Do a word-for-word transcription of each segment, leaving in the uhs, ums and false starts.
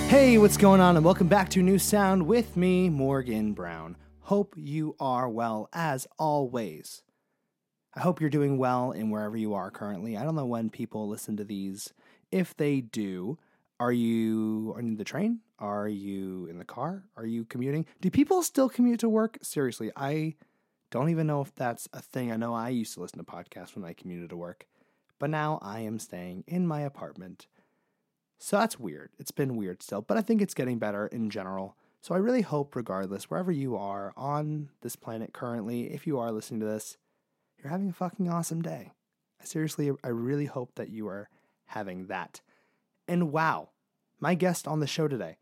Hey, what's going on? And welcome back to New Sound with me, Morgan Brown. Hope you are well, as always. I hope you're doing well in wherever you are currently. I don't know when people listen to these. If they do, are you on the train? Are you in the car? Are you commuting? Do people still commute to work? Seriously, I don't even know if that's a thing. I know I used to listen to podcasts when I commuted to work, but now I am staying in my apartment. So that's weird. It's been weird still, but I think it's getting better in general. So I really hope, regardless, wherever you are on this planet currently, if you are listening to this, you're having a fucking awesome day. I seriously, I really hope that you are having that. And wow, my guest on the show today,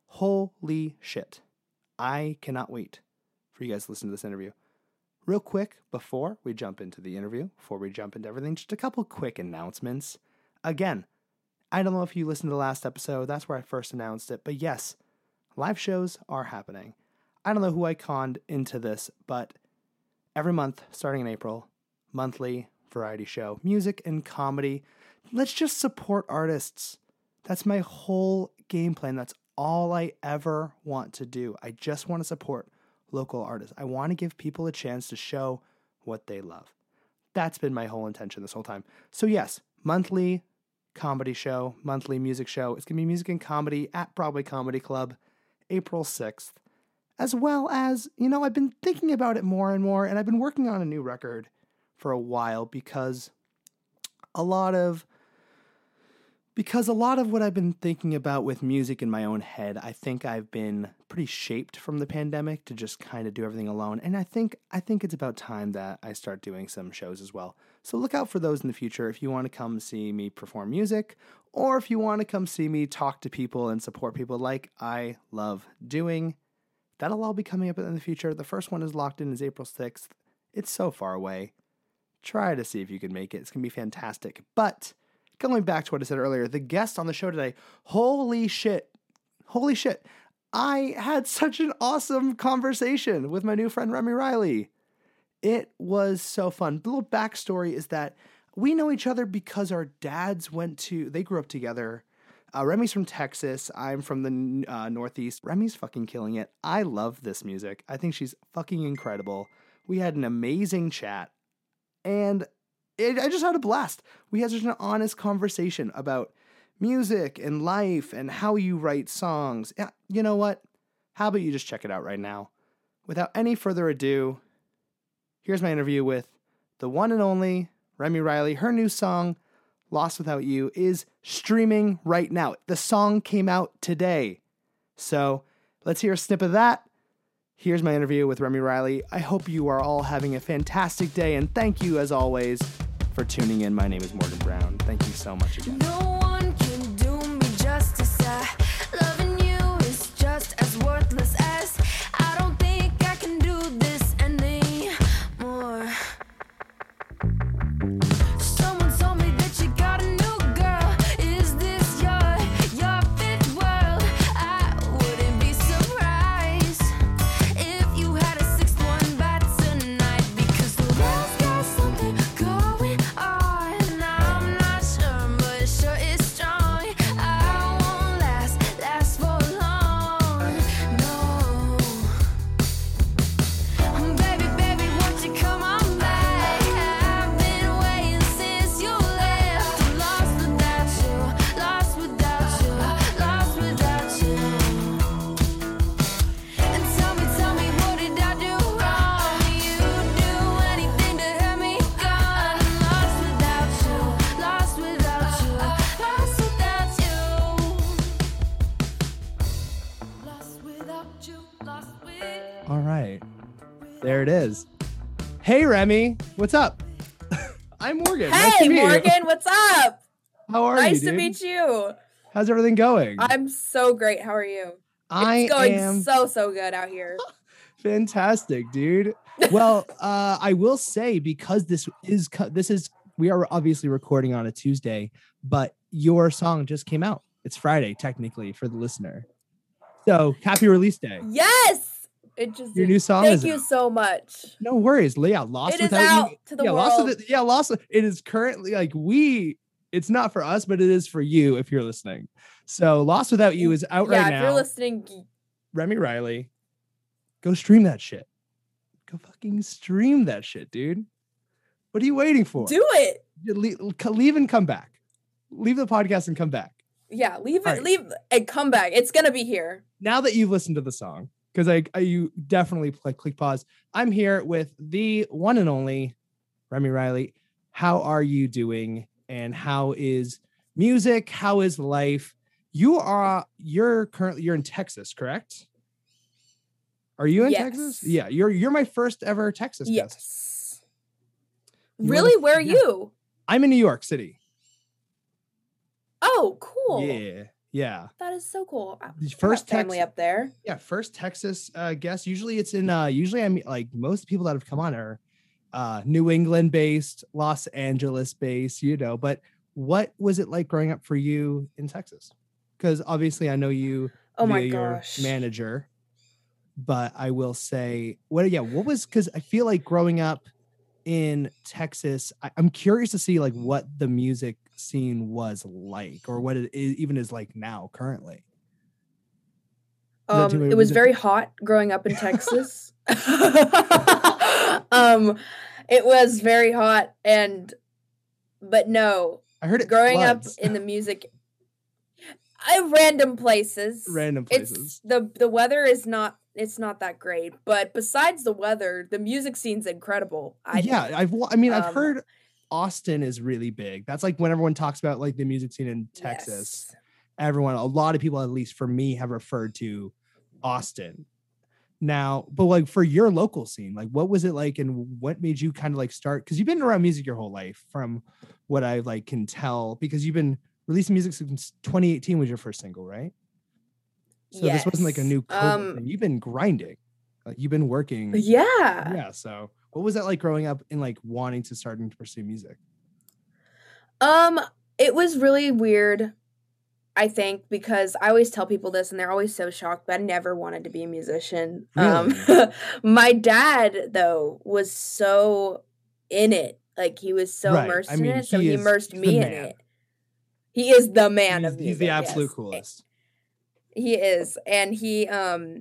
holy shit. I cannot wait for you guys to listen to this interview. Real quick, before we jump into the interview, before we jump into everything, just a couple quick announcements. Again, I don't know if you listened to the last episode. That's where I first announced it. But yes, live shows are happening. I don't know who I conned into this, but every month, starting in April, monthly variety show, music and comedy. Let's just support artists. That's my whole game plan. That's all I ever want to do. I just want to support local artists. I want to give people a chance to show what they love. That's been my whole intention this whole time. So yes, monthly comedy show, monthly music show. It's going to be music and comedy at Broadway Comedy Club, April sixth. As well as, you know, I've been thinking about it more and more, and I've been working on a new record for a while because a lot of Because a lot of what I've been thinking about with music in my own head, I think I've been pretty shaped from the pandemic to just kind of do everything alone. And I think I think it's about time that I start doing some shows as well. So look out for those in the future if you want to come see me perform music, or if you want to come see me talk to people and support people like I love doing. That'll all be coming up in the future. The first one is locked in is April sixth. It's so far away. Try to see if you can make it. It's going to be fantastic. But going back to what I said earlier, the guest on the show today, holy shit, holy shit. I had such an awesome conversation with my new friend, Remy Riley. It was so fun. The little backstory is that we know each other because our dads went to, they grew up together. Uh, Remy's from Texas. I'm from the uh, Northeast. Remy's fucking killing it. I love this music. I think she's fucking incredible. We had an amazing chat. And It, I just had a blast. We had such an honest conversation about music and life and how you write songs. Yeah, you know what? How about you just check it out right now? Without any further ado, here's my interview with the one and only Remy Riley. Her new song, Lost Without You, is streaming right now. The song came out today. So let's hear a snip of that. Here's my interview with Remy Riley. I hope you are all having a fantastic day, and thank you, as always, for tuning in. My name is Morgan Brown. Thank you so much again. No one can do me justice. I, loving you is just as worthless as I don't think I can do this anymore. Someone told me that you got a new girl. Is this your, your fifth world? I wouldn't be surprised if you had a sixth one by tonight, because the world's got something going on. I'm not sure, but sure it's strong. I won't last, last for long. No. Baby, baby, won't you come on back? I've been waiting since you left. I'm lost without you, lost without you, lost without you. And tell me, tell me, what did I do wrong? You do anything to hurt me, gone. I'm lost without you, lost without you, lost without you. Lost without you, lost with. All right. There it is. Hey, Remy. What's up? I'm Morgan. Nice Hey, to meet you. Morgan, what's up? How are Nice you, to dude? meet you. How's everything going? I'm so great. How are you? I It's going am so, so good out here. fantastic, dude. Well, uh, I will say, because this is co- this is we are obviously recording on a Tuesday, but your song just came out. It's Friday, technically, for the listener. So happy release day. Yes. It just Your new song Thank is you out. so much. No worries, Leah. Lost It is without out you. to the yeah, lost world. with it. Yeah, lost. It is currently like we It's not for us, but it is for you if you're listening. So Lost Without You is out yeah, right if now. you're listening, y- Remy Riley, go stream that shit. Go fucking stream that shit, dude. What are you waiting for? do it. You leave, leave and come back. Leave the podcast and come back. Yeah, leave it, All right. leave and come back. It's gonna be here. Now that you've listened to the song, because I, I you definitely click click pause. I'm here with the one and only Remy Riley. How are you doing? And how is music? How is life? You are you're currently you're in Texas, correct? Are you in Yes. Texas? Yeah, you're you're my first ever Texas guest. Yes. You Really? wanna- Where are yeah. you? I'm in New York City. Oh, cool. Yeah, yeah. That is so cool. I- The I got first family Tex- up there. Yeah, first Texas uh, guest. Usually it's in. Uh, usually I mean, like most people that have come on are uh, New England based, Los Angeles based. You know, but what was it like growing up for you in Texas? Because obviously I know you Oh my via your gosh. manager, but I will say, what? Yeah, what was? Because I feel like growing up in Texas, I, I'm curious to see like what the music scene was like, or what it is, even is like now currently. Is that too Um, many- it was is it- very hot growing up in Texas. um, it was very hot, and but no, I heard it growing floods. up in the music, I random places. Random It's places. the the weather is not it's not that great, but besides the weather, the music scene's incredible. I yeah, think. I've wa- I mean I've Um, heard Austin is really big. That's like when everyone talks about like the music scene in Texas. Yes. Everyone, a lot of people, at least for me, have referred to Austin. Now, but like for your local scene, like what was it like, and what made you kind of like start? Because you've been around music your whole life, from what I like can tell, because you've been releasing music since twenty eighteen was your first single, right? So this wasn't like a Yes. new COVID Um, thing. You've been grinding, like you've been working. Yeah. Yeah. So what was that like growing up and like wanting to start and pursue music? Um, it was really weird, I think, because I always tell people this and they're always so shocked, but I never wanted to be a musician. Um, my dad, though, was so in it. Like, he was so Right. immersed I mean, in it, so he he is immersed the me in man. it. He is the man he's, of he's music. the absolute yes. coolest. He is, and he um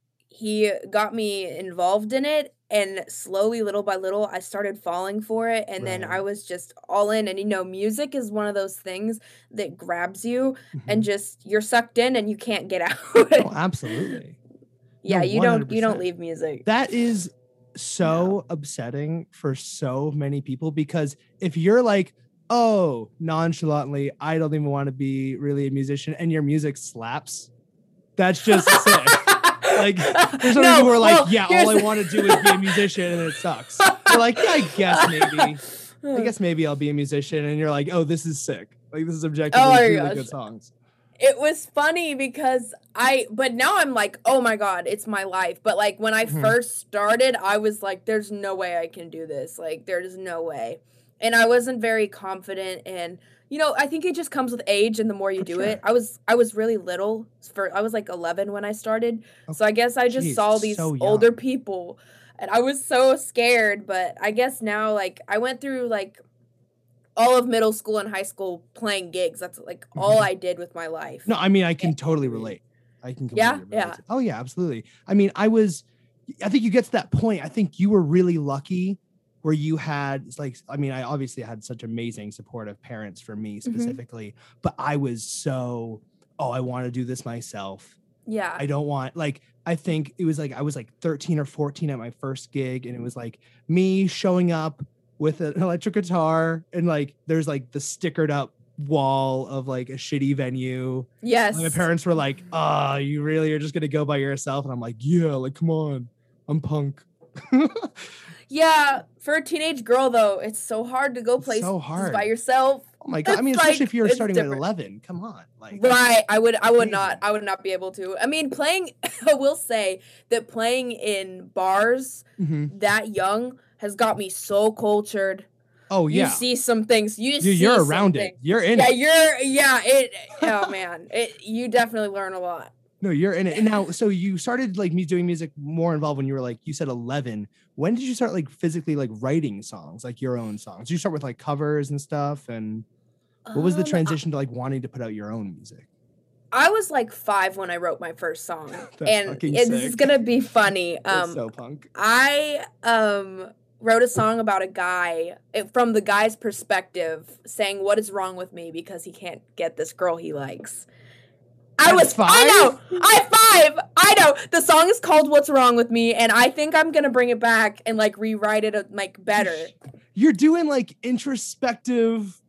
he got me involved in it, and slowly, little by little, I started falling for it, and then Right. I was just all in. And you know, music is one of those things that grabs you, and Mhm. just you're sucked in, and you can't get out. Oh, absolutely. yeah, no, you don't you don't one hundred percent. leave music. That is so upsetting for so many people, because if you're like, oh, nonchalantly, I don't even want to be really a musician, and your music slaps, that's just sick. Like, there's some No, people who are like, well, yeah, here's all I the- want to do is be a musician, and it sucks. They're like, yeah, I guess maybe. I guess maybe I'll be a musician, and you're like, oh, this is sick. Like, this is objectively Oh my really gosh. good songs. It was funny because I, but now I'm like, oh my God, it's my life. But like when I Mhm. first started, I was like, there's no way I can do this. Like, there's no way. And I wasn't very confident. And, you know, I think it just comes with age and the more you For do sure. it. I was, I was really little for, I was like eleven when I started. Oh, So I guess I just geez, saw these so older young. people and I was so scared. But I guess now, like, I went through like all of middle school and high school playing gigs. That's like all Mhm. I did with my life. No, I mean, I can Yeah. totally relate. I can completely Yeah? relate. Yeah. Oh yeah, absolutely. I mean, I was, I think you get to that point. I think you were really lucky where you had it's like, I mean, I obviously had such amazing supportive parents for me Mm-hmm. specifically, but I was so, oh, I want to do this myself. Yeah. I don't want, like, I think it was like, I was like thirteen or fourteen at my first gig, and it was like me showing up with an electric guitar, and like, there's like the stickered up wall of like a shitty venue. Yes. And my parents were like, "Ah, you really are just gonna go by yourself?" And I'm like, "Yeah, like come on, I'm punk." Yeah, for a teenage girl though, it's so hard to go It's places so hard. by yourself. Oh my god! I It's mean, especially like- if you're it's starting at different. eleven. Come on, like Right. I would I would crazy. not I would not be able to. I mean, playing I will say that playing in bars Mhm. that young has got me so cultured. Oh You yeah, see some things. You you, see you're some around it. things. You're in Yeah, it. you're yeah, it oh man. It you definitely learn a lot. No, you're in it. And now, so you started like me doing music more involved when you were like, you said eleven. When did you start like physically like writing songs, like your own songs? Did you start with like covers and stuff? And What was the Um, transition to like wanting to put out your own music? I was like five when I wrote my first song, That's and fucking it- this is sick. gonna be funny. That's Um, so punk. I um wrote a song about a guy it, from the guy's perspective, saying what is wrong with me because he can't get this girl he likes. I At was five? I know. I five. I know. The song is called "What's Wrong with Me," and I think I'm gonna bring it back and like rewrite it uh, like better. You're doing like introspective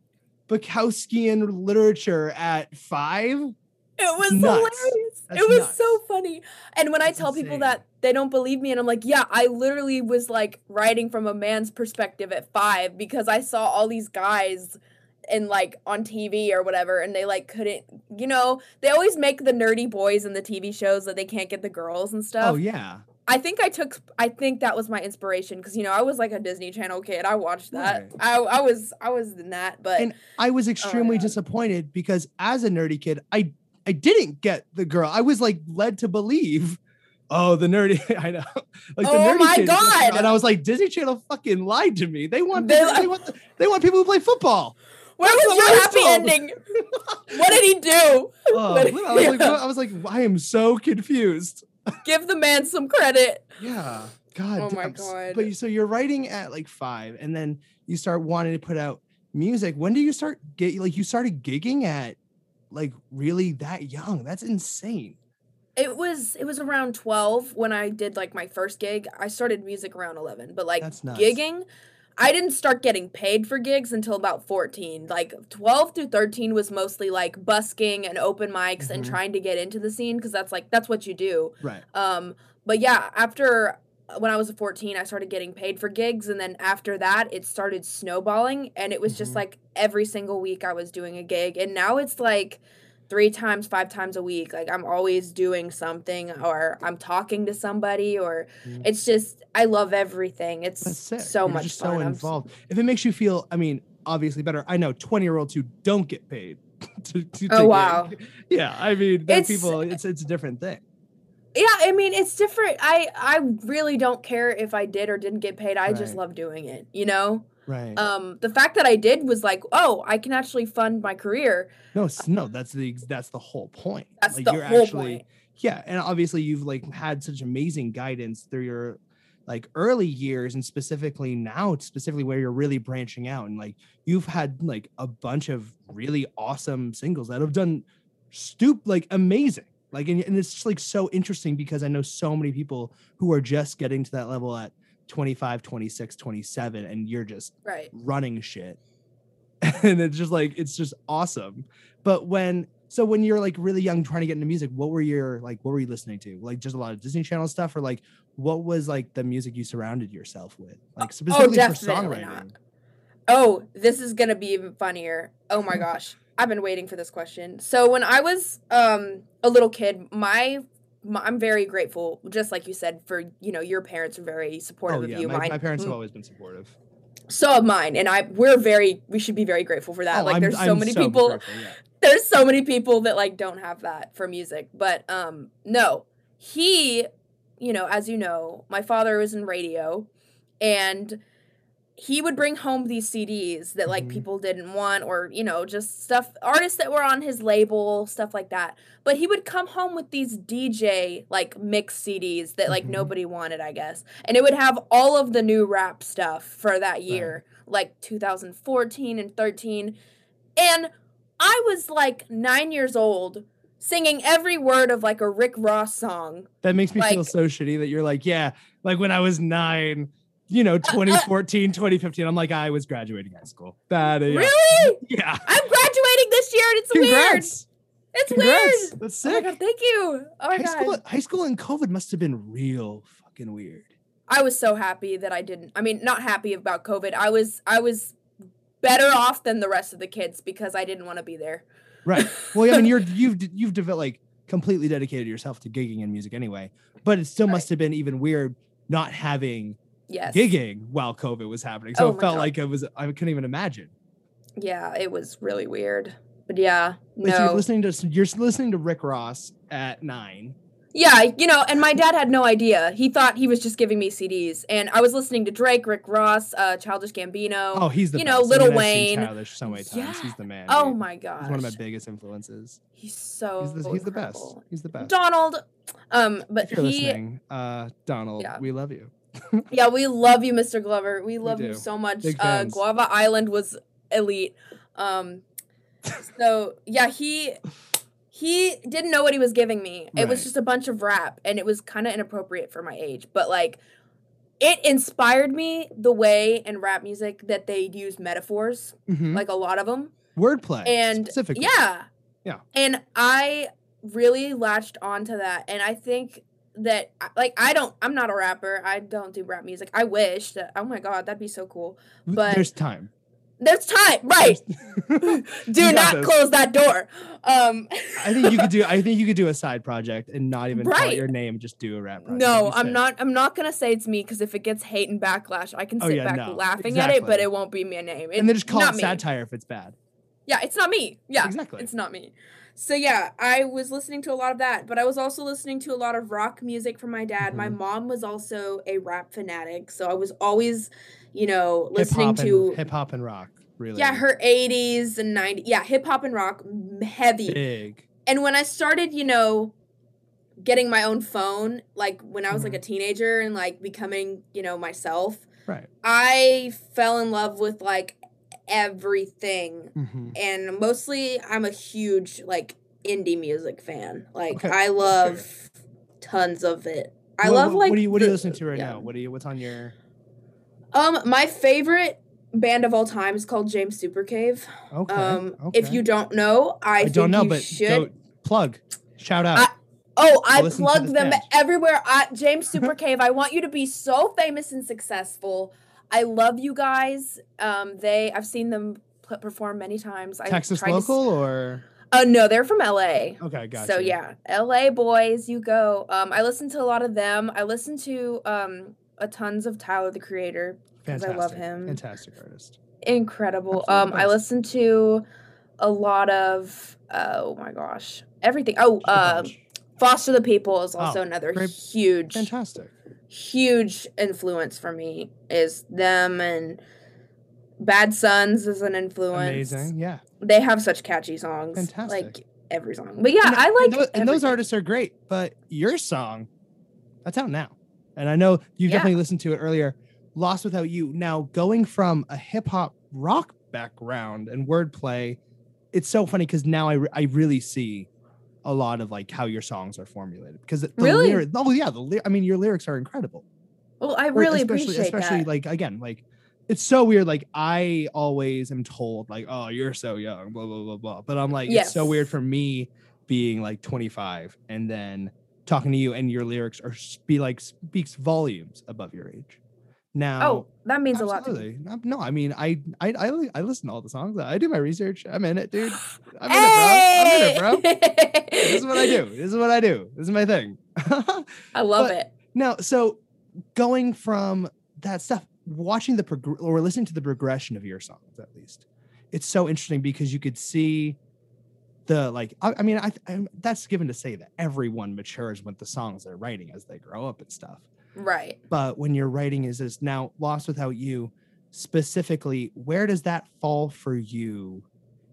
Bukowskian literature at five? It was Nuts. hilarious. That's it was nuts. so funny. And when I That's tell people insane. that, they don't believe me, and I'm like, yeah, I literally was like writing from a man's perspective at five because I saw all these guys in like on T V or whatever, and they like couldn't, you know, they always make the nerdy boys in the T V shows that they can't get the girls and stuff. Oh yeah. I think I took, I think that was my inspiration because, you know, I was like a Disney Channel kid. I watched that. Right. I, I was, I was in that, but And I was extremely God. disappointed because as a nerdy kid, I I didn't get the girl. I was like led to believe, oh, the nerdy. I know, like the Oh nerdy my kid. God. And I was like, Disney Channel fucking lied to me. They want They- people, they want they want people who play football. where That's was what I your was happy told. ending? What did he do? Oh, What- I was like, I was like, I am so confused. Give the man some credit. Yeah. God. Oh my I'm s- God. But you- so you're writing at like five, and then you start wanting to put out music. When do you start get like you started gigging at like really that young? That's insane. It was it was around twelve when I did like my first gig. I started music around eleven, but like That's nuts. gigging, I didn't start getting paid for gigs until about fourteen. Like twelve through thirteen was mostly like busking and open mics and Mhm. trying to get into the scene because that's like that's what you do. Right. Um, but yeah, after when I was fourteen, I started getting paid for gigs, and then after that, it started snowballing, and it was just Mhm. like every single week I was doing a gig, and now it's like three times, five times a week. Like I'm always doing something, or I'm talking to somebody, or Mhm. it's just I love everything. It's That's sick. so You're much just fun. so I'm s- involved. If it makes you feel, I mean, obviously better. I know twenty year olds who don't get paid. to, to, Oh, to wow. gig. Yeah, I mean, there are It's- people. It's it's a different thing. Yeah, I mean, it's different. I I really don't care if I did or didn't get paid. I just Right. love doing it, you know? Right. Um, the fact that I did was like, oh, I can actually fund my career. no, s- no, that's the that's the whole point. That's like the you're whole actually, point. yeah, and obviously you've like had such amazing guidance through your like early years, and specifically now, specifically where you're really branching out, and like you've had like a bunch of really awesome singles that have done stoop like amazing. Like, and, and it's just like so interesting because I know so many people who are just getting to that level at twenty-five, twenty-six, twenty-seven, and you're just Right. running shit. And it's just like, it's just awesome. But when, so when you're like really young trying to get into music, what were your, like, what were you listening to? Like just a lot of Disney Channel stuff, or like, what was like the music you surrounded yourself with? Like specifically for definitely songwriting. not. Oh, this is gonna be even funnier. Oh my gosh. I've been waiting for this question. So when I was um a little kid, my, my I'm very grateful, just like you said, for you know, your parents are very supportive Oh of yeah, you. my, Mine- my parents have mm, always been supportive. so have mine, and I we're very we should be very grateful for that. Oh, like I'm- there's so I'm many people grateful, yeah. there's so many people that like don't have that for music. But um no. He, you know, as you know, my father was in radio, and he would bring home these C Ds that like Mhm. people didn't want, or you know, just stuff, artists that were on his label, stuff like that. But he would come home with these D J like mix C Ds that like Mhm. nobody wanted, I guess, and it would have all of the new rap stuff for that year, like two thousand fourteen and thirteen, and I was like nine years old singing every word of like a Rick Ross song. That makes me feel Like- so shitty that you're like, yeah, like when I was nine, you know, twenty fourteen, twenty fifteen, I'm like, I was graduating high school. That, uh, yeah. Really? Yeah. I'm graduating this year, and it's weird. Congrats. It's Congrats. weird. That's Oh my sick. god, thank you. Oh my high, god. school, high school and COVID must have been real fucking weird. I was so happy that I didn't. I mean, not happy about COVID. I was I was better off than the rest of the kids because I didn't want to be there. Right. Well, I mean, you're you've you've developed like completely dedicated yourself to gigging and music anyway, but it still must Right. have been even weird not having Yes. gigging while COVID was happening. So Oh it my felt God. like it was. I couldn't even imagine. Yeah, it was really weird. But yeah, Wait, so you're no. listening to you're listening to Rick Ross at nine. Yeah, you know, and my dad had no idea. He thought he was just giving me C Ds, and I was listening to Drake, Rick Ross, uh, Childish Gambino. Oh, he's the you best. know, I Lil mean, I've seen Wayne. Childish so many times. Yeah. He's the man. Oh dude. my gosh, He's one of my biggest influences. He's so He's the, he's the best. incredible. He's the best. Donald, um, but If you're he, listening, uh, Donald, Yeah. we love you. yeah, we love you, Mister Glover. We love you do. so much. Big Uh, fans. Guava Island was elite. Um, so yeah, he he didn't know what he was giving me. It was Right. just a bunch of rap, and it was kind of inappropriate for my age. But like, it inspired me the way in rap music that they use metaphors, Mhm. like a lot of them. Wordplay, And specifically. yeah, Yeah. and I really latched onto that, and I think that like I don't, I'm not a rapper. I don't do rap music. I wish that. Oh my god, that'd be so cool. But There's time. there's time, right? There's- Do You got not this. close that door. Um, I think you could do. I think you could do a side project and not even call Right. it your name. Just do a rap project. no, That'd be I'm sick. not. I'm not gonna say it's me because if it gets hate and backlash, I can Oh, sit yeah, back no, laughing at it, but exactly. it won't be my name. It, And then just call not it me. satire if it's bad. Yeah, it's not me. Yeah, Exactly. it's not me. So yeah, I was listening to a lot of that, but I was also listening to a lot of rock music from my dad. My Mhm. mom was also a rap fanatic, so I was always, you know, Hip listening hop to and hip hop and rock. Really. yeah, her eighties and nineties. Yeah, hip hop and rock, m- heavy. big. And when I started, you know, getting my own phone, like when I was like a teenager and like becoming, you know, myself, Right. I fell in love with like everything. Mm-hmm. And mostly I'm a huge like indie music fan. Like Okay, I love tons of it. I What- love what, like What are you What are you the- listening to right yeah. now? What are you? What's on your? Um my favorite band of all time is called James Supercave. Okay. Um okay. if you don't know, I, I think don't know, you but should. go, plug, shout out. I- Oh, I listen to plug this them band. everywhere. I, James Super Cave. I want you to be so famous and successful. I love you guys. Um, they I've seen them p- perform many times. I Texas tried to s- local or Oh no, they're from L A. okay, gotcha. So yeah, L A boys, you go. Um, I listen to a lot of them. I listen to um a tons of Tyler the Creator because I fantastic. love him. Fantastic artist. Incredible. Absolute Um, I best. listen to a lot of oh my gosh, everything. Oh, Just a uh, bunch. Foster the People is also Oh, another great- huge, Fantastic. huge influence for me. Is them and Bad Sons is an influence. Amazing. Yeah. They have such catchy songs. Fantastic. Like every song. But yeah, And- I like and those, and those everything. artists are great, but your song, that's out now. And I know you've Yeah. definitely listened to it earlier. Lost Without You. Now going from a hip hop rock background and wordplay, it's so funny because now I, re- I really see a lot of like how your songs are formulated because the Really? lyric, oh yeah, the ly- I mean your lyrics are incredible. Well, I Or really especially, appreciate especially that. like again, like it's so weird. Like I always am told, like, oh, you're so young, blah blah blah blah. But I'm like, it's so Yes. weird for me being like twenty-five and then talking to you, and your lyrics are be like speaks volumes above your age. Now, Oh, that means a lot to me. absolutely. Um, No, I mean, I, I I li- I listen to all the songs. I do my research. I'm in it, dude. I'm in it, bro. I'm in it, bro. This is what I do. This is what I do. This is my thing. I love But- it. Now, so going from that stuff, watching the prog- or listening to the progression of your songs, at least, it's so interesting because you could see the like. I, I mean, I, I that's given to say that everyone matures with the songs they're writing as they grow up and stuff. Right. But when you're writing, is this now Lost Without You specifically? Where does that fall for you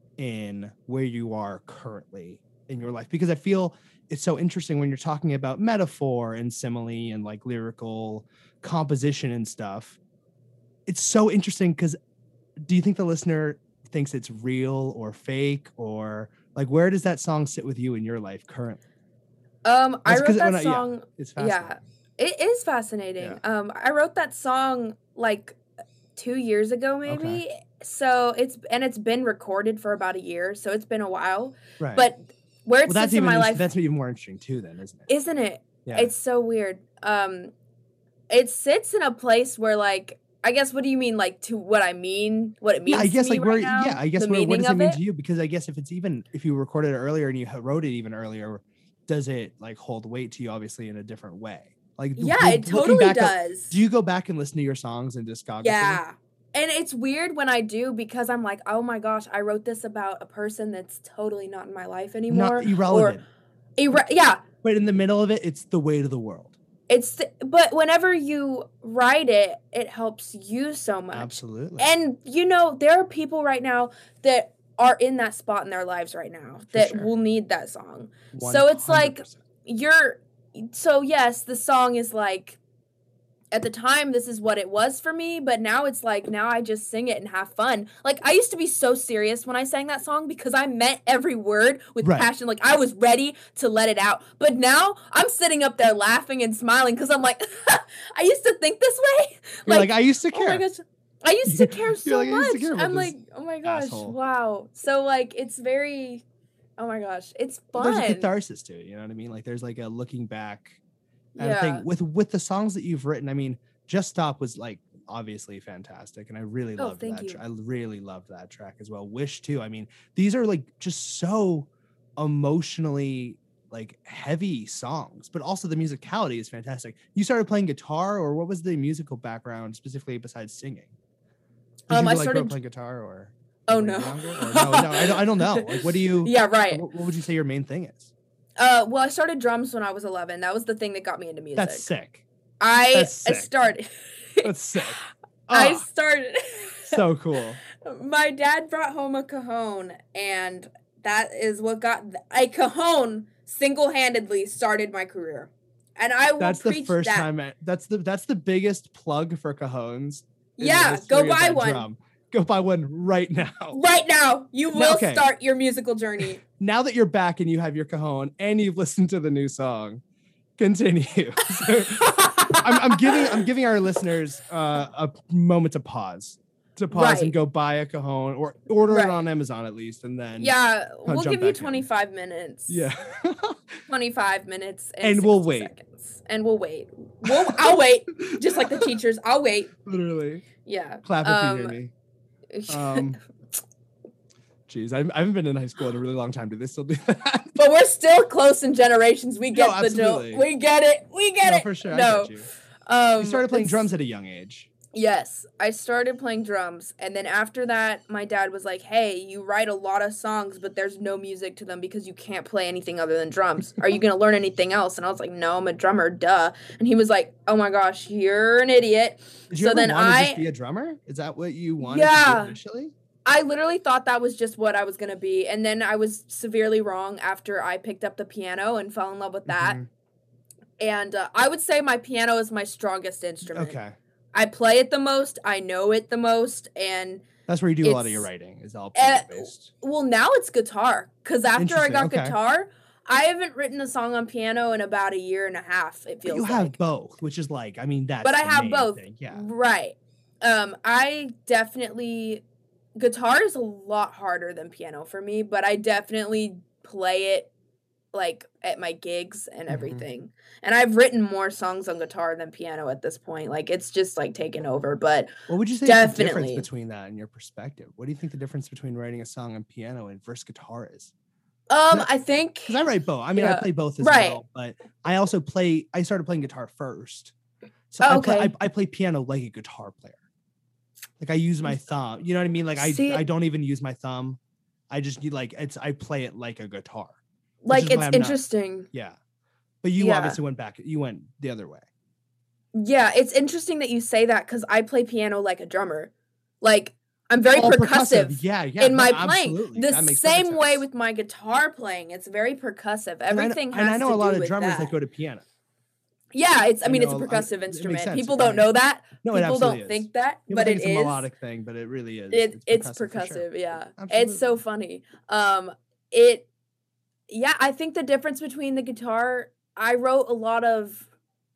in where you are currently in your life? Because I feel it's so interesting when you're talking about metaphor and simile and like lyrical composition and stuff. It's so interesting because do you think the listener thinks it's real or fake, or like where does that song sit with you in your life currently? Um, I That's wrote 'cause when that I- yeah, song. It's Yeah, fascinating. it is fascinating. Um, I wrote that song like two years ago, maybe. So it's and it's been recorded for about a year, so it's been a while. Right. But where it well, that's sits in even my life, that's even more interesting too, then, isn't it? isn't it? Yeah. It's so weird. Um, it sits in a place where, like, I guess, what do you mean, like, to what I mean, what it means? yeah, I guess to me like right where now? yeah, I guess the where, what meaning does it of mean it. to you? Because I guess if it's even if you recorded it earlier and you ha- wrote it even earlier, does it like hold weight to you obviously in a different way? Like Yeah, lo- it looking totally back at- does. do you go back and listen to your songs and discography? Yeah. And it's weird when I do because I'm like, oh my gosh, I wrote this about a person that's totally not in my life anymore. Not irrelevant. Or, irre- yeah. But in the middle of it, it's the weight of the world. It's th- but whenever you write it, it helps you so much. Absolutely. And you know, there are people right now that are in that spot in their lives right now that sure. will need that song. So it's like one hundred percent. you're so yes, the song is like at the time this is what it was for me, but now it's like now I just sing it and have fun. Like I used to be so serious when I sang that song because I meant every word with Right. passion. Like I was ready to let it out. But now I'm sitting up there laughing and smiling because I'm like, I used to think this way. You're like, I used to care. Oh my gosh. I used to care You're so like, I used to much. care about I'm this like, oh my gosh, asshole. wow. So like it's very oh my gosh, it's Well, fun. there's a catharsis to it, you know what I mean? Like there's like a looking back and Yeah. thing with with the songs that you've written. I mean, Just Stop was like obviously fantastic, and I really Oh, loved thank that. you. Tra- I really loved that track as well. Wish too. I mean, these are like just so emotionally like heavy songs, but also the musicality is fantastic. You started playing guitar, or what was the musical background specifically besides singing? Did Um, you I like grow up started- playing guitar, or Oh, when you no. were younger? Or no, no, I don't, I don't know. Like, what do you? Yeah, right. What, what would you say your main thing is? Uh, well, I started drums when I was eleven. That was the thing that got me into music. That's sick. I, that's I sick. started. That's sick. I Ah, started. so cool. My dad brought home a cajon, and that is what got a cajon single-handedly started my career. And I will That's the preach first that. time. I, that's the that's the biggest plug for cajones. in the Yeah, history go of buy that one. drum. Go buy one right now. Right now, you No, will okay. start your musical journey. Now that you're back and you have your cajon and you've listened to the new song, continue. I'm, I'm giving I'm giving our listeners uh, a moment to pause, to pause and Right. go buy a cajon or order Right. it on Amazon at least, and then Yeah, I'll we'll jump give you back in. twenty-five minutes. yeah. twenty-five minutes and, And we'll sixty wait. seconds. And we'll wait. We'll, I'll wait. Just like the teachers, I'll wait. Literally Yeah. clap if Um, you hear me. Um, Jeez, I I haven't been in high school in a really long time. Do they still do that? but we're still close in generations. We No, get the joke. absolutely. We get it. We get No, it. for sure. I No. get you. Um, You started playing it's- drums at a young age. Yes, I started playing drums, and then after that, my dad was like, "Hey, you write a lot of songs, but there's no music to them because you can't play anything other than drums. Are you gonna learn anything else?" And I was like, "No, I'm a drummer, duh." And he was like, "Oh my gosh, you're an idiot." Did you So ever then want to I- just be a drummer? Is that what you wanted to Yeah. do initially? I literally thought that was just what I was gonna be, and then I was severely wrong after I picked up the piano and fell in love with that. Mhm. And uh, I would say my piano is my strongest instrument. Okay. I play it the most, I know it the most, and That's where you do a lot of It's- your writing, is all uh, piano based. well, now it's guitar. Because after I Interesting, got okay. guitar, I haven't written a song on piano in about a year and a half, it But feels you have like. both, which is like, I mean, that's But I the have main both. thing, Yeah. Right. Um, I definitely guitar is a lot harder than piano for me, but I definitely play it like at my gigs and Mhm. everything. And I've written more songs on guitar than piano at this point. Like it's just like taken over. But What would you say is the difference Definitely. between that and your perspective? What do you think the difference between writing a song on piano and versus guitar is? um No, I think Because I write both. I mean, I Yeah. play both as Right. well, but I also play. I started playing guitar first, so Oh, I, play, okay. I, I play piano like a guitar player. Like I use my thumb. You know what I mean? Like I See- I don't even use my thumb. I just need like it's. I play it like a guitar. like is why it's I'm not- interesting. Yeah, but you Yeah. obviously went back. You went the other way. Yeah, it's interesting that you say that because I play piano like a drummer. Like I'm very Oh, percussive. Yeah, yeah. in no, my playing. absolutely. The That makes perfect same way sense. with my guitar playing. It's very percussive. And I kn- Everything has and I know to a lot do of with drummers that. that. go to piano. Yeah, it's I I mean it's a know, I- percussive it makes instrument. sense, People it don't makes- know that. No, it People absolutely don't is. think that, People but think it it's a is. melodic thing, but it really is. It, it's percussive for percussive, sure. yeah. Absolutely. It's so funny. Um it yeah, I think the difference between the guitar, I wrote a lot of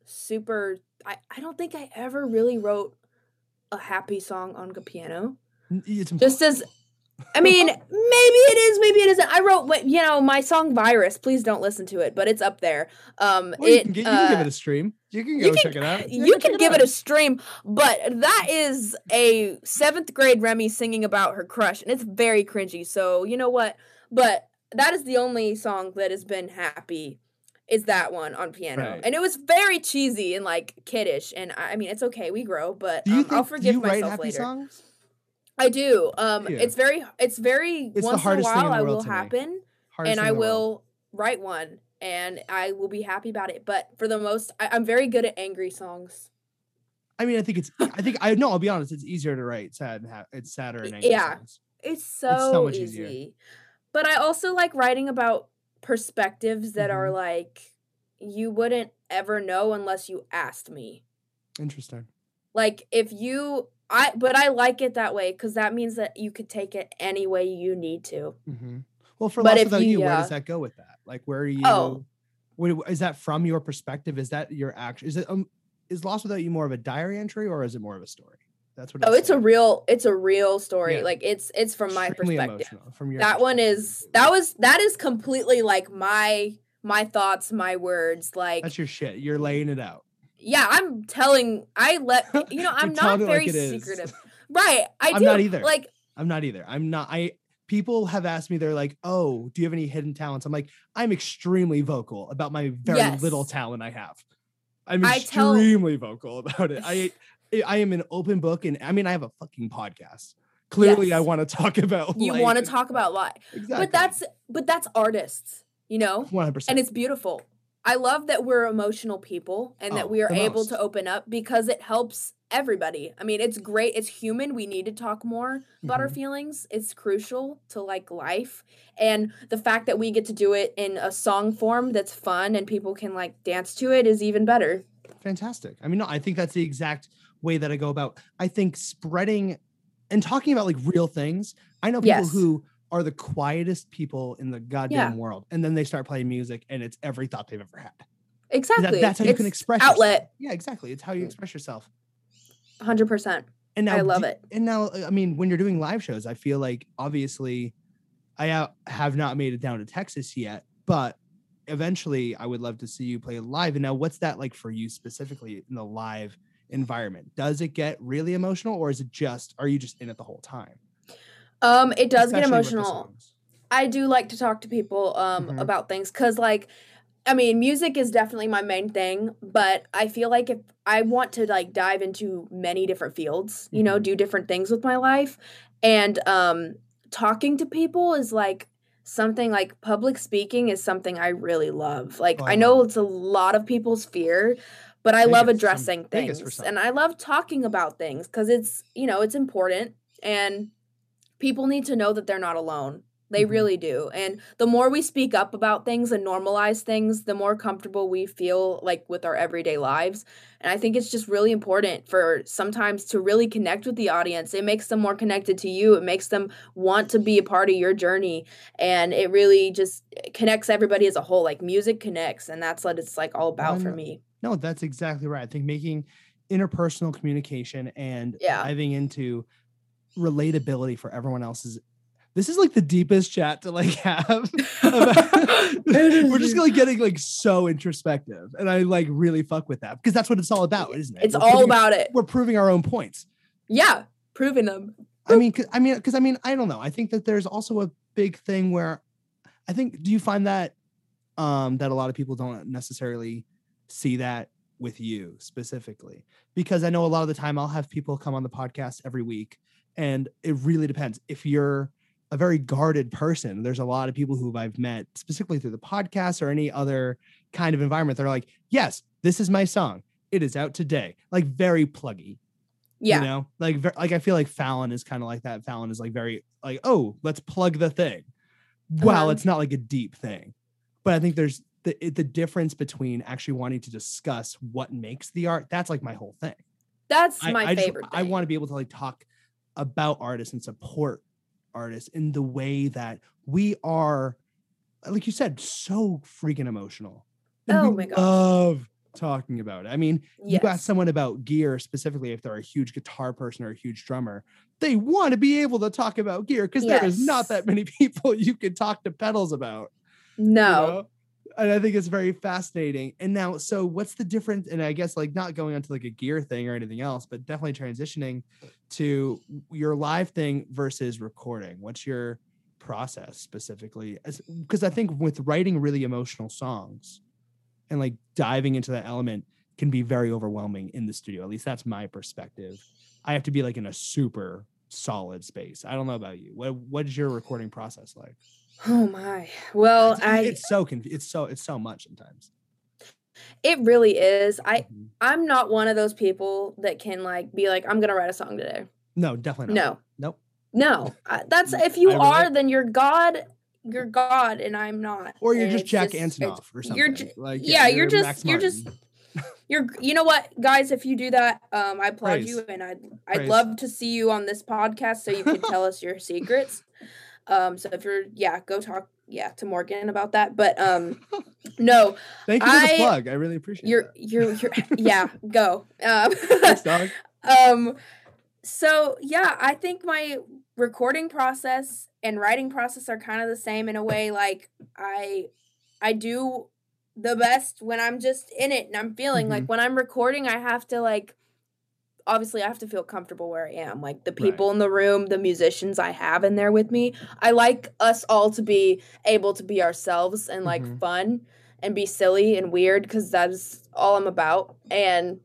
super I, I don't think I ever really wrote a happy song on the piano. N- It's Just as I mean, maybe it is, maybe it isn't. I wrote, what- you know, my song "Virus." Please don't listen to it, but it's up there. Um, Well, you, it, can, get, you uh, can give it a stream. You can go you can- check it out. Yeah, you go check can give it out. a stream, but that is a seventh grade Remy singing about her crush, and it's very cringy. So you know what? But that is the only song that has been happy. Is that one on piano, Right. and it was very cheesy and like kiddish. And I I mean, it's okay, we grow, but Do you um, think I'll do forgive you write myself happy later. songs? I do. Um, Yeah. it's very, it's very It's the once in a hardest thing in while the I world will to me. happen, Hardest and thing I in the world. will write one, and I will be happy about it. But for the most, I, I'm very good at angry songs. I mean, I think it's. I think I no. I'll be honest. It's easier to write sad and ha- it's sadder and angry Yeah. songs. It's so, so much easy. easier. But I also like writing about perspectives that are Mhm. like you wouldn't ever know unless you asked me. Interesting. Like if you I but I like it that way cuz that means that you could take it any way you need to. Mm-hmm. Well, for But Lost if Without you- You, where yeah. does that go with that? Like, where are you? Oh. What, is that from your perspective? Is that your action? Is it um? Is Lost Without You more of a diary entry or is it more of a story? That's what. Oh, it's a saying. real it's a real story. Yeah. Like it's it's from my Extremely perspective. emotional from your. That one perspective. is that was that is completely like my my thoughts, my words, like That's your shit. You're laying it out. yeah, I'm telling I let you know, I'm You're not telling it very like it is. secretive. Right. I I'm do not either. like I'm not either. I'm not. I people have asked me. They're like, "Oh, do you have any hidden talents?" I'm like, I'm extremely vocal about my very Yes. little talent I have. I'm I tell- extremely vocal about it. I I am an open book, and I mean, I have a fucking podcast. Clearly, Yes. I want to talk about. you life want to and talk stuff. about life. Exactly. But that's but that's artists, you know? one hundred percent. And it's beautiful. I love that we're emotional people and that Oh, we are the able most. to open up because it helps everybody. I mean, it's great. It's human. We need to talk more about our Mhm. feelings. It's crucial to like life. And the fact that we get to do it in a song form that's fun and people can like dance to it is even better. Fantastic. I mean, no, I think that's the exact way that I go about. I think spreading and talking about like real things. I know people Yes. who are the quietest people in the goddamn Yeah. world, and then they start playing music, and it's every thought they've ever had. Exactly. That, that's how you can It's express outlet. yourself. Yeah, exactly. It's how you express yourself. one hundred percent. And now I love do- it. And now, I mean, when you're doing live shows, I feel like obviously, I uh, have not made it down to Texas yet, but eventually, I would love to see you play live. And now, what's that like for you specifically in the live environment? Does it get really emotional, or is it just are you just in it the whole time? Um, it does get Especially with the emotional. songs. I do like to talk to people um Mhm. about things because like I mean music is definitely my main thing, but I feel like if I want to like dive into many different fields, you know, Mhm. do different things with my life, and um talking to people is like something like public speaking is something I really love. Like Oh, I I know love it's a lot of people's fear, but I love Biggest, some- addressing biggest for things some. and I love talking about things because it's you know it's important and people need to know that they're not alone. They Mhm. really do. And the more we speak up about things and normalize things, the more comfortable we feel like with our everyday lives. And I think it's just really important for sometimes to really connect with the audience. It makes them more connected to you. It makes them want to be a part of your journey. And it really just connects everybody as a whole. Like music connects, and that's what it's like all about for One- me. No, that's exactly right. I think making interpersonal communication and Yeah. diving into relatability for everyone else is this is like the deepest chat to like have. about- We're just like getting like so introspective, and I like really fuck with that because that's what it's all about, isn't it? It's We're all proving- about it. We're proving our own points. Yeah. Proving them. I mean, 'cause- I mean, because I mean, I don't know. I think that there's also a big thing where I think. Do you find that um that a lot of people don't necessarily see that with you specifically? Because I know a lot of the time I'll have people come on the podcast every week, and it really depends. If you're a very guarded person, there's a lot of people who I've met specifically through the podcast or any other kind of environment. They're like, "Yes, this is my song. It is out today." Like very pluggy. Yeah. You know, like ver- like I feel like Fallon is kind of like that. Fallon is like very like, oh, let's plug the thing. Well, Uh-huh. it's not like a deep thing, but I think there's the it- the difference between actually wanting to discuss what makes the art. That's like my whole thing. That's I, my I just- favorite I thing. want to be able to like talk about artists and support artists in the way that we are, like you said, so freaking emotional. And Oh we my gosh. love talking about it. I mean, you ask Yes. someone about gear specifically, if they're a huge guitar person or a huge drummer, they want to be able to talk about gear because there is not Yes. that many people you can talk to pedals about. you No. know? And I think it's very fascinating. And now, so what's the difference? And I guess like not going on to like a gear thing or anything else, but definitely transitioning to your live thing versus recording. What's your process specifically? Because I think with writing really emotional songs and like diving into that element can be very overwhelming in the studio. At least that's my perspective. I have to be like in a super, solid space. I don't know about you. What what's your recording process like? Oh my. Well, It's, I it's so conf- it's so it's so much sometimes. it really is. I Mhm. I'm not one of those people that can like be like I'm going to write a song today. No, definitely not. No. Nope. No. I, that's if you I are relate. then you're God, you're God and I'm not. Or you're And just it's Jack it's- Antonoff or something. You're j- like yeah, you're just Max you're just Martin. you're you know what, guys, if you do that, um I applaud Praise. you and I'd I'd Praise. love to see you on this podcast so you can tell us your secrets. Um so if you're yeah, go talk yeah to Morgan about that. But um no, Thank you for the I- plug. I really appreciate you're that. you're you're yeah, go. Um Thanks, dog. um so yeah, I think my recording process and writing process are kind of the same in a way. Like I I do the best when I'm just in it and I'm feeling like Mhm. when I'm recording I have to like obviously I have to feel comfortable where I am. Like the people Right. in the room, the musicians I have in there with me. I like us all to be able to be ourselves and like Mhm. fun and be silly and weird because that's all I'm about. And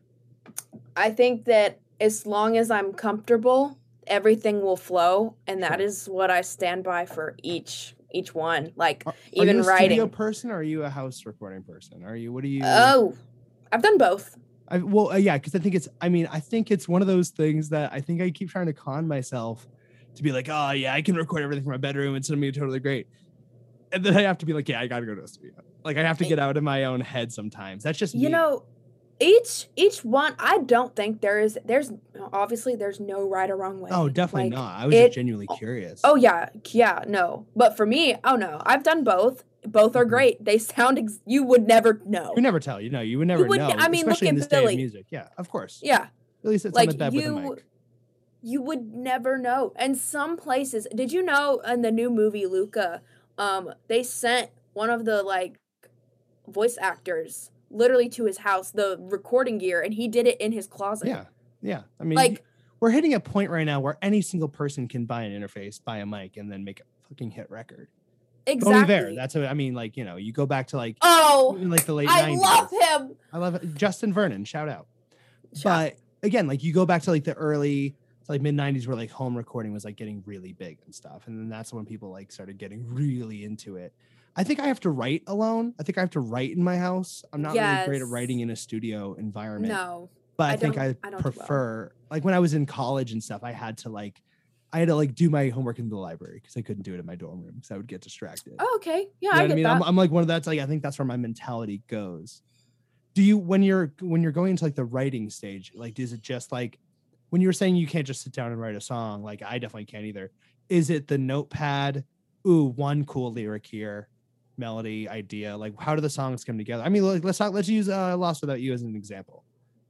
I think that as long as I'm comfortable, everything will flow, and that Sure. is what I stand by for each each one. Like Are, even are you a writing. studio person or are you a house recording person? Are you? What do you? Oh, I've done both. I, well, uh, yeah, because I think it's. I mean, I think it's one of those things that I think I keep trying to con myself to be like, oh yeah, I can record everything from my bedroom and it's gonna be totally great, and then I have to be like, yeah, I gotta go to a studio. Like I have to get out of my own head sometimes. That's just You me. know, each each one. I don't think there is. There's obviously there's no right or wrong way. Oh, definitely Like, not. I was it- just genuinely curious. Oh yeah, yeah, no. But for me, oh no, I've done both. Both are Mhm. great. They sound. Ex- you would never know. You never tell. You know, you would never wouldn't- know. I mean, look especially in at this day Billy. of music. Yeah, of course. Yeah. At least it's Like on the bed with a you, mic. you would never know. And some places, did you know in the new movie Luca, um, they sent one of the like voice actors literally to his house, the recording gear, and he did it in his closet. Yeah, yeah. I mean, Like, we're hitting a point right now where any single person can buy an interface, buy a mic, and then make a fucking hit record. exactly. Tony Ver. That's what I mean. Like, you know, you go back to like oh, even like the late I nineties. love him. I love it. Justin Vernon, shout out. Shout- But again, like you go back to like the early, like mid nineties where like home recording was like getting really big and stuff. And then that's when people like started getting really into it. I think I have to write alone. I think I have to write in my house. I'm not really great at Yes. writing in a studio environment. No. But I, I think don't- I, I don't do well. prefer like when I was in college and stuff, I had to like I had to like do my homework in the library because I couldn't do it in my dorm room because I would get distracted. Oh, okay. Yeah, You know I what get I mean? that. I'm, I'm like one of that's like I think that's where my mentality goes. Do you when you're when you're going into like the writing stage, like is it just like when you were saying you can't just sit down and write a song, like I definitely can't either. Is it the notepad? Ooh, one cool lyric here, melody, idea. Like how do the songs come together? I mean, like, let's talk. Let's use uh, "Lost Without You" as an example.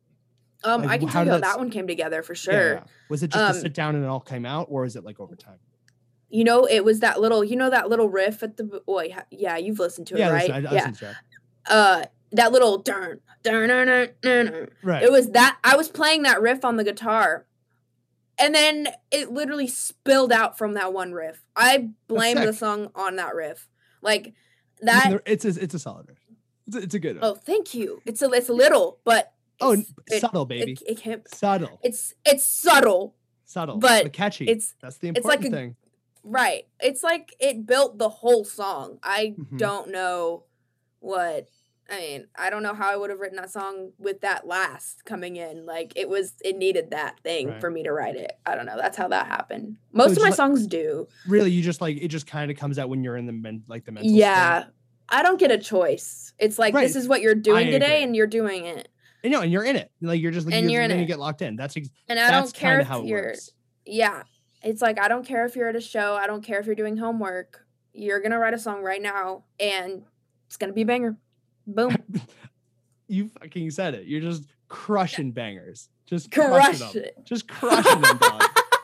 um, like, I can how tell you did how that that s- one came together for Yeah, sure. yeah. Was it just to Um, sit down and it all came out, or is it like over time? You know, it was that little, you know, that little riff at the. Oh, yeah, yeah, you've listened to it, Yeah, right? listen, I, I yeah. listened to it. Uh, that little dun dun dun dun dun. dun. Right. It was that I was playing that riff on the guitar, and then it literally spilled out from that one riff. I blame the sick. song on that riff, like Listen, that. it's a, it's a solid riff. It's a, it's a good one. Oh, thank you. It's a it's a little, but Oh, it's- it, subtle, baby. It, it can't. subtle. It's it's subtle, Subtle, but but catchy. it's- That's the it's like important a- thing. right. It's like it built the whole song. I Mhm. don't know what. I mean, I don't know how I would have written that song with that last coming in. Like it was, it needed that thing Right. for me to write it. I don't know. That's how that happened. Most it's of my like- songs do. Really, you just like it just kind of comes out when you're in the men, like the mental Yeah. state. I don't get a choice. It's like Right. this is what you're doing I today, agree. and you're doing it. And, you know, and you're in it. Like you're just like And you, you're in then you it. get locked in. That's ex- And I that's don't care kind of if how it you're. works. Yeah, it's like I don't care if you're at a show. I don't care if you're doing homework. You're gonna write a song right now, and it's gonna be a banger. Boom. You fucking said it. You're just crushing bangers. Just crushing Crush them. it. Just crushing them, dog.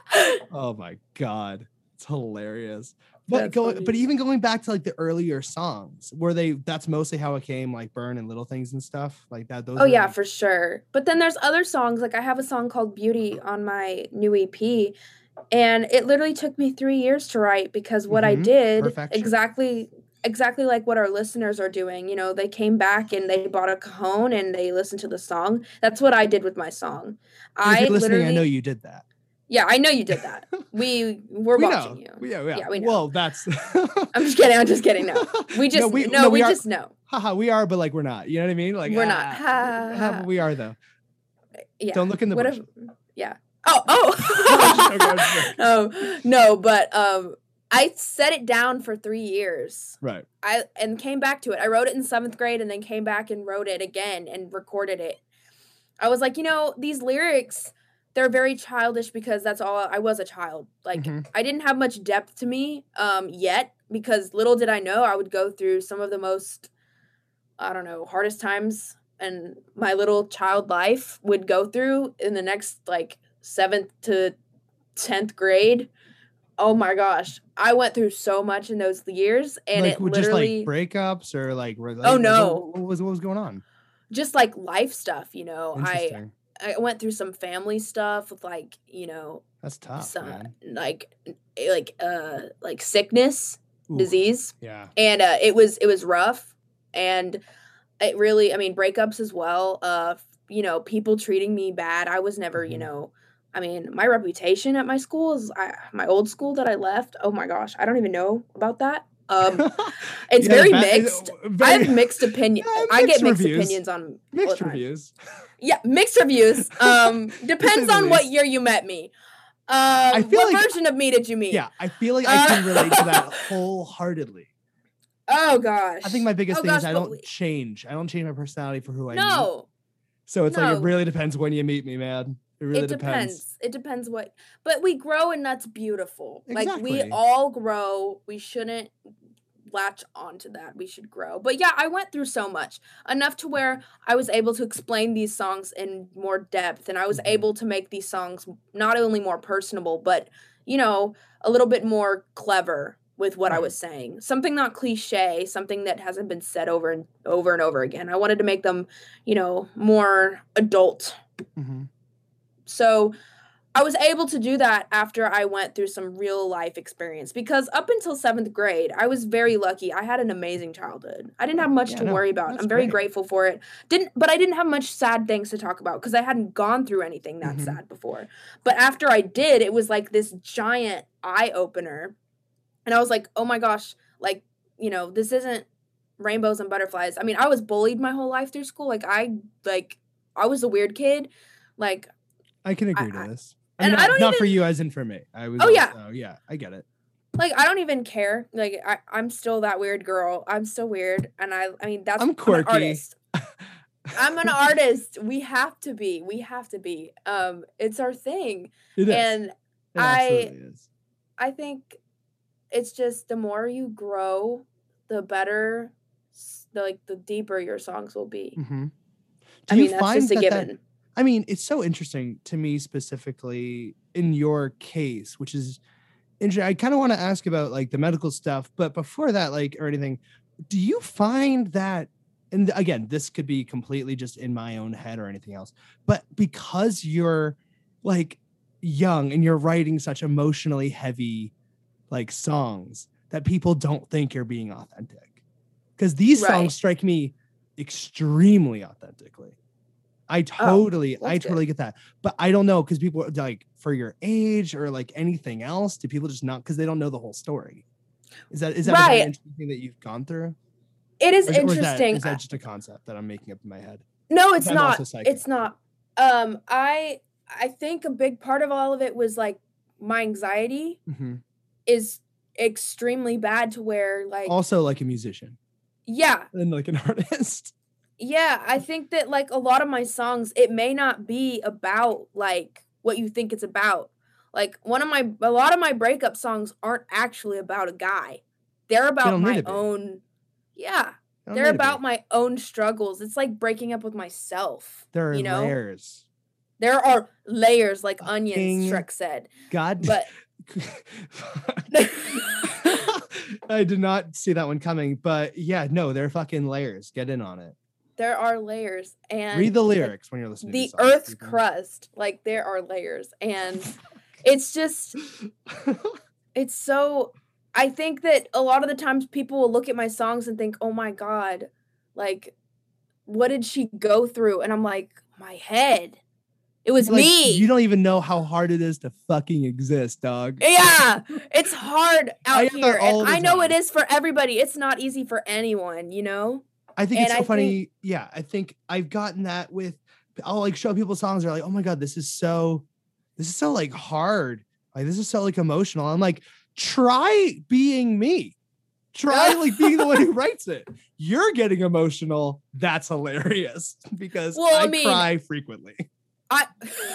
Oh my god, it's hilarious. But That's going, funny. but even going back to like the earlier songs, were they? That's mostly how it came, like "Burn" and "Little Things" and stuff like that. Those. Oh were, yeah, like- for sure. But then there's other songs. Like I have a song called Beauty on my new E P. And it literally took me three years to write because what I Mhm. did Perfection. exactly exactly like what our listeners are doing. You know, they came back and they bought a cajon and they listened to the song. That's what I did with my song. If I you're listening, literally I know you did that. Yeah, I know you did that. We were We watching know. you. We- Yeah, yeah. Yeah, we know. Well, that's. I'm just kidding. I'm just kidding. No, we just No, no, we- we, no, we are- just know. Haha, we are, but like we're not. You know what I mean? Like We're not. ah, Ha, ha, ah, ha. but we are though. Yeah. Don't look in the What bush. if- yeah. Oh, Okay, oh. okay. oh, no, but um, I set it down for three years. Right. I and came back to it. I wrote it in seventh grade and then came back and wrote it again and recorded it. I was like, you know, these lyrics, they're very childish because that's all I was a child. Like Mhm. I didn't have much depth to me um yet because little did I know I would go through some of the most I don't know, hardest times and my little child life would go through in the next like seventh to tenth grade. Oh my gosh. I went through so much in those years and like it with literally just like breakups or like. rela- Oh, like, no. What, what was what was going on? just like life stuff, you know. I Interesting. I went through some family stuff with like, you know, That's tough. some Man. like like uh like sickness, Ooh, disease. Yeah. And uh it was it was rough and it really I mean breakups as well. Uh you know, people treating me bad. I was never, you Mhm. know, I mean, my reputation at my school is I, my old school that I left. Oh my gosh, I don't even know about that. Um it's Yeah, very that- mixed. I very- have mixed opinion. Yeah, I get mixed mixed reviews. opinions on all the mixed time. reviews. Yeah, mixed reviews. Um, depends the on what least. year you met me. Um, feel what like- version of me did you meet? Yeah, I feel like I can Uh, relate to that wholeheartedly. Oh gosh. I think my biggest Oh, thing is gosh, I but don't we- change. I don't change my personality for who I meet. No, So it's like no. it really depends when you meet me, man. It really it depends. It depends what. But we grow, and that's beautiful. Like we Exactly. all grow. We shouldn't latch onto that. We should grow. But yeah, I went through so much enough to where I was able to explain these songs in more depth, and I was Mhm. able to make these songs not only more personable, but you know, a little bit more clever with what I Right. was saying. Something not cliche, something that hasn't been said over and over and over again. I wanted to make them, you know, more adult. Mhm. So I was able to do that after I went through some real life experience because up until seventh grade, I was very lucky. I had an amazing childhood. I didn't have much Yeah, to no, worry about. that's I'm very great. grateful for it. Didn't but I didn't have much sad things to talk about because I hadn't gone through anything that Mhm. sad before. But after I did, it was like this giant eye opener. And I was like, "Oh my gosh, like, you know, this isn't rainbows and butterflies." I mean, I was bullied my whole life through school. Like I like I was a weird kid. Like I can agree I- to this. I and mean, I not, don't not for even- you as in for me. I was Oh, yeah. also- yeah, I get it. Like I don't even care. Like I, I'm still that weird girl. I'm still weird, and I, I mean that's I'm an quirky. artist. I'm an artist. We have to be. We have to be. Um, it's our thing, It is. and It I- absolutely is. I think it's just the more you grow, the better, s- the like the deeper your songs will be. Mhm. I Do you mean that's find just a that that- given. I mean, it's so interesting to me specifically in your case, which is interesting. I kind of want to ask about like the medical stuff, but before that, like or anything, do you find that? And again, this could be completely just in my own head or anything else, but because you're like young and you're writing such emotionally heavy like songs that people don't think you're being authentic, because these Right. songs strike me extremely authentically. I totally, I that's good. totally get that, but I don't know because people are like for your age or like anything else, do people just not because they don't know the whole story? Is that is that, is that Right. an interesting thing that you've gone through? It is Or is, or is that, interesting. is that just a concept that I'm making up in my head? No, it's I'm not. also psychic. It's not. Um, I I think a big part of all of it was like my anxiety Mhm. is extremely bad to where like Also, like a musician yeah, and like an artist. yeah, I think that like a lot of my songs it may not be about like what you think it's about. Like one of my a lot of my breakup songs aren't actually about a guy. They're about don't need my to be. own yeah, They don't they're need to about be. my own struggles. It's like breaking up with myself. There are you know? layers. There are layers like onions, Fucking Shrek said. God. But I did not see that one coming, but yeah, no, they're fucking layers. Get in on it. there are layers and Read the like, lyrics when you're listening the to these songs, earth's people. crust. Like there are layers. And it's just it's so I think that a lot of the times people will look at my songs and think, "Oh my god, like what did she go through?" And I'm like, "My head. It was Like, me. You don't even know how hard it is to fucking exist, dog. Yeah, it's hard I out have that here. all And the I know time. it is for everybody. It's not easy for anyone, you know? I think And it's so I funny. think- yeah, I think I've gotten that with. I'll like show people songs. They're like, "Oh my god, this is so, this is so like hard. Like this is so like emotional." I'm like, try being me. Try like being the one who writes it. You're getting emotional. That's hilarious because Well, I I, mean- cry frequently. I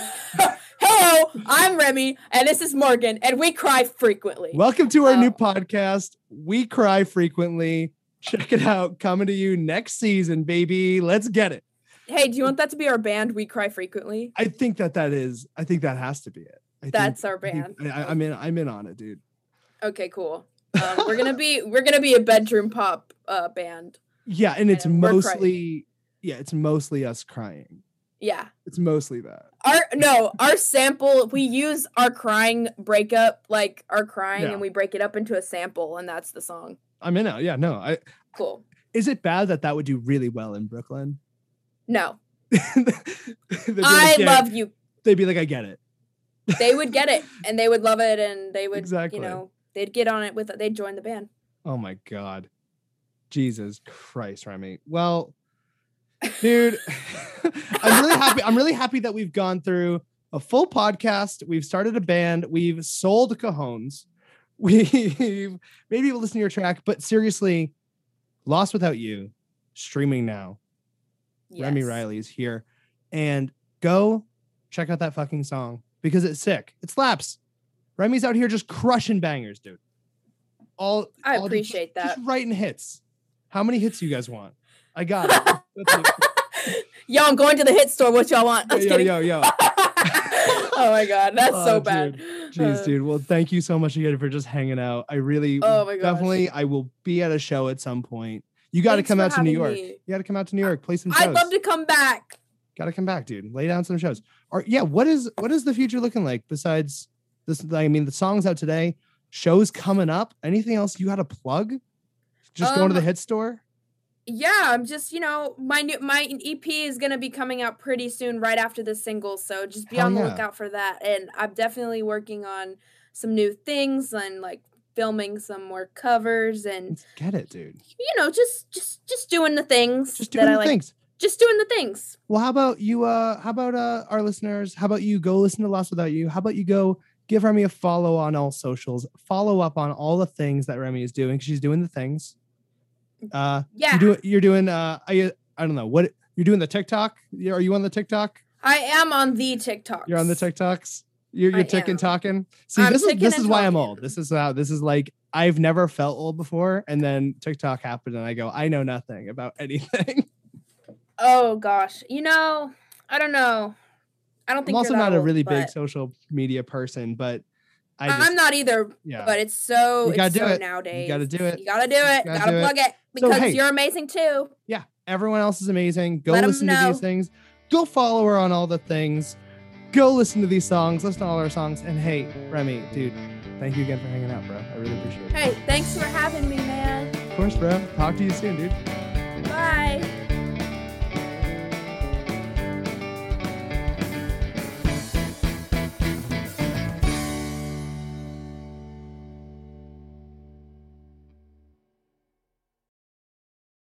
Hello, I'm Remy, and this is Morgan, and we cry frequently. Welcome to our new Oh. podcast. We cry frequently. Check it out. Coming to you next season, baby. Let's get it. Hey, do you want that to be our band? We cry frequently. I think that that is. I think that has to be it. I think- That's our I think- band. I, I'm in. I'm in on it, dude. Okay, cool. Um, we're gonna be we're gonna be a bedroom pop uh, band. Yeah, and it's And we're crying. mostly. Yeah, it's mostly us crying. Yeah. It's mostly that. Our no, our sample. We use our crying breakup, like our crying, Yeah. and we break it up into a sample, and that's the song. I'm in it. Yeah, no. I. Cool. Is it bad that that would do really well in Brooklyn? No, They'd be I like, yeah, love you. They'd be like, I get it. They would get it, and they would love it, and they would, Exactly. you know, they'd get on it with it. They'd join the band. Oh my god. Jesus Christ, Remy. Well, dude, I'm really happy. I'm really happy that we've gone through a full podcast. We've started a band. We've sold Cajones. We've made people listen to your track, but seriously, Lost Without You, streaming now. Remy Yes. Riley is here. And go check out that fucking song because it's sick. It slaps. Remy's out here just crushing bangers, dude. All I all just- appreciate just that. writing hits. How many hits do you guys want? I got it. That's it. Yo, I'm going to the hit store. What y'all want? Yo, Just yo, kidding. yo, yo. Oh my god, that's Oh, so bad. Jeez, Uh, dude. Well, thank you so much again for just hanging out. I really, Oh my gosh. definitely, I will be at a show at some point. You got to Thanks come for out to New having York. me. You got to come out to New York, play some shows. I'd love to come back. Got to come back, dude. Lay down some shows. Or yeah, what is what is the future looking like besides this? I mean, the song's out today. Shows coming up. Anything else you got to plug? Just going to the Um, hit store. Yeah, I'm just, you know, my new my E P is gonna be coming out pretty soon, right after the single. So just be Hell on the yeah. lookout for that. And I'm definitely working on some new things and like filming some more covers and Let's get it, dude. you know, just just just doing the things Just that doing I the like. things. Just doing the things. Well, how about you? Uh, how about uh, our listeners? How about you go listen to Lost Without You? How about you go give Remy a follow on all socials? Follow up on all the things that Remy is doing. She's doing the things. Uh, Yeah, you're doing. You're doing. Uh, I I don't know what you're doing. The TikTok. You- Are you on the TikTok? I am on the TikToks. You're on the TikToks. You're I you're ticking am. talking. See, I'm this is ticking this and is why I'm talking. old. This is how this is like I've never felt old before, and then TikTok happened, and I go, I know nothing about anything. Oh gosh, you know, I don't know. I don't I'm think also you're that not a old, really big but social media person, but I just, I'm not either. yeah. But it's so You gotta it's do so it. You nowadays. gotta do it. You gotta do it. gotta gotta do it. plug it So, because hey. you're amazing too. yeah, everyone else is amazing. Go Let 'em listen to know. these things. Go follow her on all the things. Go listen to these songs. Listen to all our songs. And hey, Remy, dude, thank you again for hanging out, bro. I really appreciate it. Hey, thanks for having me, man. Of course, bro. Talk to you soon, dude.